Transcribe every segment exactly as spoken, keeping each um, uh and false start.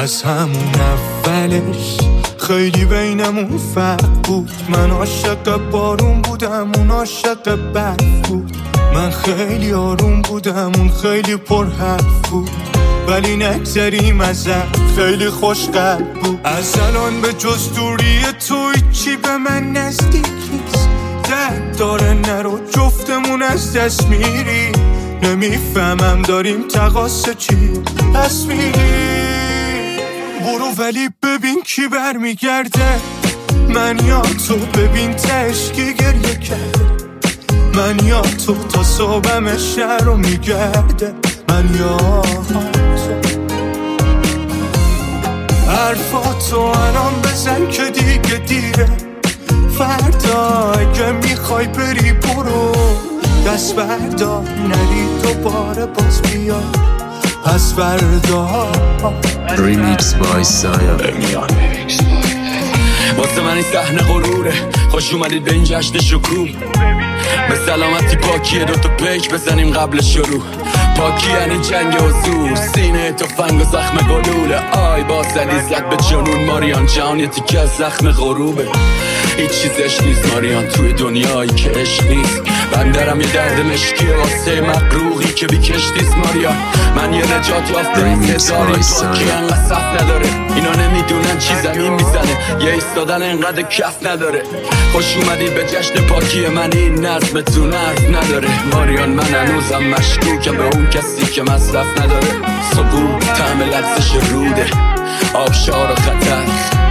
از همون اولش خیلی بینمون فرق بود. من عاشق بارون بودم، اون عاشق برف بود. من خیلی آروم بودم، اون خیلی پر حرف بود. ولی نگذریم ازت، خیلی خوش قلب بود. از الان به جز دوری تو هیچی به من نزدیک نیست. درد داره نرو، جفتمون از دست میری. نمیفهمم داریم تقاصه چی پس میری. برو ولی ببین کی برمیگرده. من یا تو، ببین تش کی گریه کرده. من یا تو تا صبحم شهر رو میگرده. من یا تو. حرفاتو الان بزن که دیگه دیره. فردا اگه میخوای بری برو، دست بردار نری دوباره باز بیا. پس فردا ریمیکس بای سایا. واسه من این صحنه غروره، خوش اومدید به این جشن شکوه. به سلامتی پاکیه دوتا پیک بزنیم قبل شروع. پاکی یعنی جنگ حضور، سینه تفنگ و زخم گلوله. آی با زدی زد به جنون ماریان، جهان یه تیکه از زخم غروبه. هیچ چیزش نیست ماریان توی دنیایی که عشق نیست. بندرم یه درد مشکیه واسه مقروقی که بی کشتیست ماریان. من یه نجات یافته ستاری پاکی انقدر صف نداره. اینا نمیدونن چی زمین میزنه، یه ایستادن انقدر کف نداره. خوش اومدی به جشن پاکی من، این نظمتون حرف نداره ماریان. من هنوزم مشکوکم به اون کسی که مصرف نداره. سقوط طعم لغزش روده، آبشار و خطر.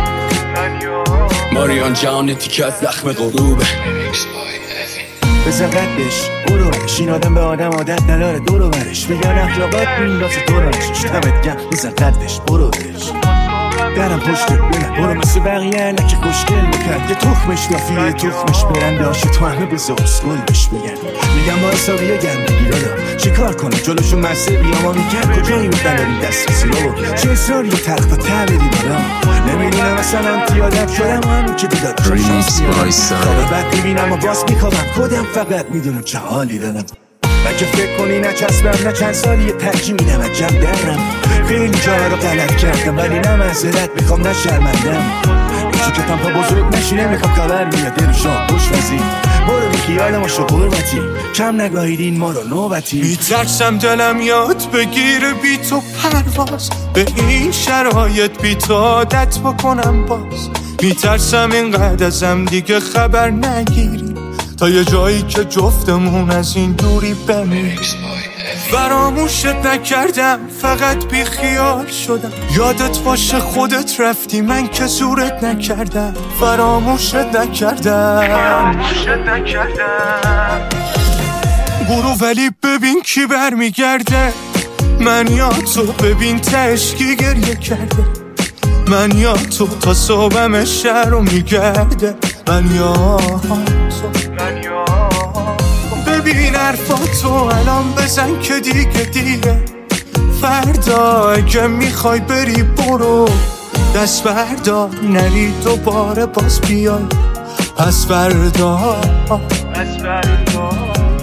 ماریان جهان تیکه از زخم غروبه. بزن قدش برو برش، این آدم به آدم عادت نداره دورو برش. بگن اخلاقات میندازه تو رانشش، دمت گم بزن قدش برو برش. درم پشتت بلند برو مثل بقیه نکه خوشگل بکن. یه تخمش دافی یه تخمش برنده هاشه تو همه بزا اسکل بش بگن. میگم با حسابیه گرم بگیر آدم چه کار کنه جلوشون مسته بیاما میگن کجایی میدن داریم دست رسی رو. چه اصراری یه ترق تا ته بدی بالا. نمیدونم اصلا انتی آدم شدم همون که دیداد شانس میارم. خواب بد میبینم و باز میخوابم خودم فقط میدونم چه حالی دارم. من که فکر کنی نچسبم نه چند سالی یه ترجیح میدم از جمع درم. خیلی جا رو غلط کردم ولی نه معذرت میخوام نه شرمندم. ایچی که تا بزرگ نشی نمیخوام خبر میاد دل شاه خوش وزی. برو بی خیالم شو قربتی، کم نگاهیدین ما رو نوبتی. میترسم دلم یاد بگیره بی تو پرواز، به این شرایط بی تو عادت بکنم باز. میترسم اینقدر ازم دیگه خبر نگیری، تا یه جایی که جفتمون از این دوری بمیریم. فراموشت نکردم فقط بی خیال شدم. یادت باشه خودت رفتی من که زورت نکردم. فراموشت نکردم فراموشت نکردم برو ولی ببین کی برمیگرده. من یا تو، ببین تش کی گریه کرده. من یا تو تا صبحم شهر رو میگرده. من یا تو، ببین حرفاتو الان بزن که دیگه دیره. فردا اگه میخوای بری برو، دست بردار نری دوباره باز بیای. پس فردا پس فردا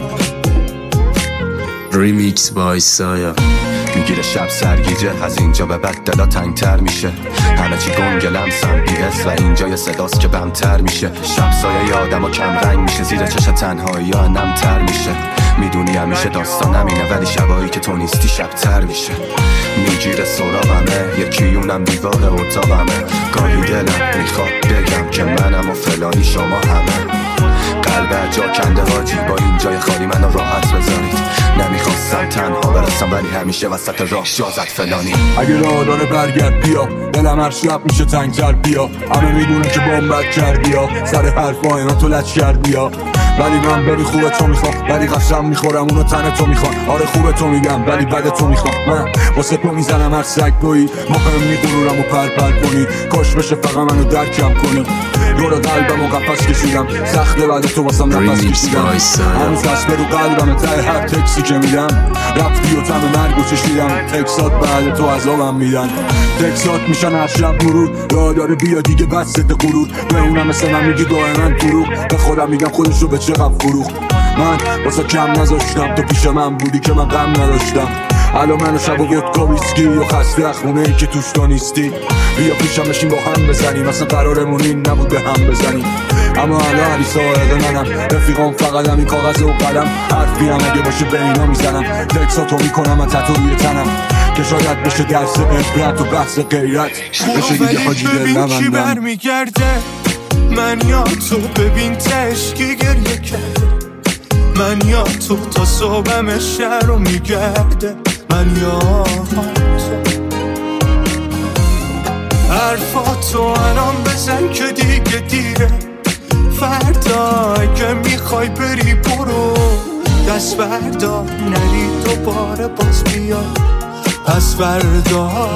ریمیکس بای سایا. میگیره شب سرگیجه، از اینجا به بعد دلا تنگتر میشه. همه چی گنگلم سم بی حس و اینجا یه صداست که بمتر میشه. شب سایه آدم و کم رنگ میشه، زیر چش تنهایی ها نمتر میشه. میدونی همیشه داستانم اینه ولی شبایی که تو نیستی شبتر میشه. میگیره سراغمه یکیونم دیوار اتاقمه. گاهی دلم میخواد بگم که منم و فلانی شما همه. قلب جا کنده حاجی با این جای خالی منو راحت بذارید. نمیخواستم تنها برسم ولی همیشه وسط راه جازت فلانی. اگه راه داره برگرد بیا، دلم هر شب میشه تنگتر بیا. همه میدونه که بامبت کردی ها، سر حرفای اینا تو لچ کردی ها. ولی من بری خوبه تو میخوام، ولی قسم میخورم اونو تن تو میخوام. آره خوبه تو میگم ولی بد تو میخوام. من واسه تو میزنم هر سگ تویی، مهم میگرورم و پر پر کنی. کاش بشه فقط منو درکم کنی. دور قلبم و قفص کشیدم، سخته بعد تو واسم نفس کشیدم. هنوز دست برو قلبم ته هر تکسی که میدم. رفتی و تم مرگ و چشیدم، تکسات بعد تو عذابم میدن. تکسات میشن هر شب مرور، راه داره بیا دیگه بس ست غرور. به اونم مثل من میگی دائما دروغ، به خودم میگم خودش رو به چقدر فروخت. من واسه کم نذاشتم، تو پیش من بودی که من غم نداشتم. الان من و شب و ودکا ویسکی و خسته خونه ای که توش تو نیستی. بیا پیشم بشین با هم بزنیم، اصلا قرارمون این نبود به هم بزنیم. اما الان علی ساعد منم، رفیقام فقط همین کاغذ و قلم. حرفی هم اگه باشه به اینا میزنم، تکساتو میکنم از تتو روی تنم که شاید بشه درس عبرت و بحث غیرت. بشه یه حاجی دل کی نبندم. برمیگرده من یا تو، ببین تشکی گریه کرده. من یا تو تا صبحم شهر رو میگرده. من یا تو حرفاتو الان بزن که دیگه دیره. فردا اگه میخوای بری برو، دست بردار نری دوباره باز بیا. پس فردا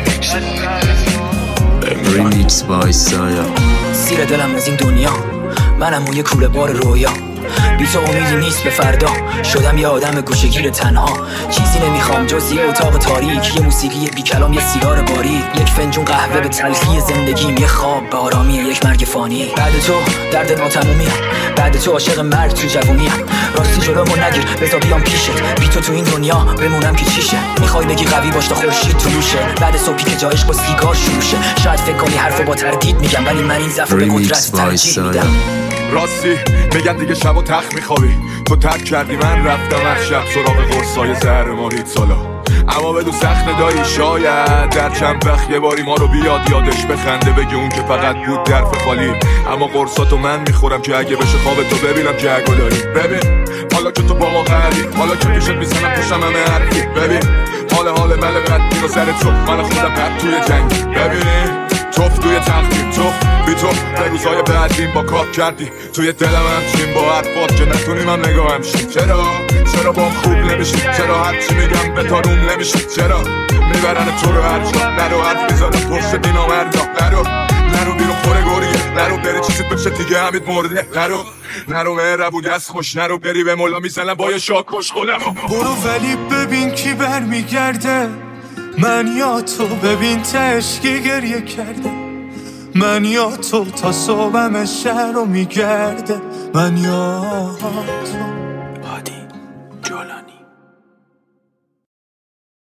ریمیکس بای سایا. سیر دلم از این دنیا، منم اون یه کوله بار رویا. بی تو امیدی نیست به فردا، شدم یه آدم گوشه‌گیر تنها. چیزی نمیخوام جز یه اتاق تاریک، یه موسیقی بی کلام، یه سیگار باریک، یک فنجون قهوه به تلخی زندگیم، یه خواب به آرامی یک مرگ فانی. بعد تو درد ناتمومیم، بعد تو عاشق مرگ تو جوونیم. راستی جلومو نگیر بذار بیام پیشت، بی تو تو این دنیا بمونم که چیشه. میخوای بگی قوی باش تا خورشید طلوعشه، بعد صبحی که جایش با سیگار شروع شه. شاید فکر کنی حرفو با تردید میگم، ولی من این ظرفو به قدرت ترجیح میدم. راستی میگن دیگه شب و تخت میخوابی، تو ترک کردی من رفتم از شب سراغ قرصای زهر ماهید سالا. اما بدو سخت نداری شاید در چند وقت یه باری ما رو بیاد یادش بخنده، بگی اون که فقط بود درف خالی. اما قرصاتو من میخورم که اگه بشه خواب تو ببینم که اگه داری. ببین حالا که تو با ما قهری، حالا که پیشت میزنم پشتم همه حرفی. ببین حال حال مل قد رو سر تو، من خودم پد توی جنگی. ببینی توف توی تختی، توف بی تو به روزای بعدیم با کار کردی. توی دلم همچین با حرفات که نتونی من نگاهم شی. چرا؟ چرا با خوب نمیشی؟ چرا هرچی میگم به تا روم نمیشی؟ چرا؟ میبرن تو رو هر جا، نرو حرف میزنم پشت دینا مردا. نرو نرو بیرون خوره گوریه، نرو بری چیزت بشه دیگه همید مرده. نرو نرو مهربون دست خوش، نرو بری به مولا میزنم با یه شاک خوش خودم. برو ولی ببین کی برمیگرده. من یا تو ببین تشکی گریه کرده. من یا تو تا صبحم شهر رو میگرده. من یا تو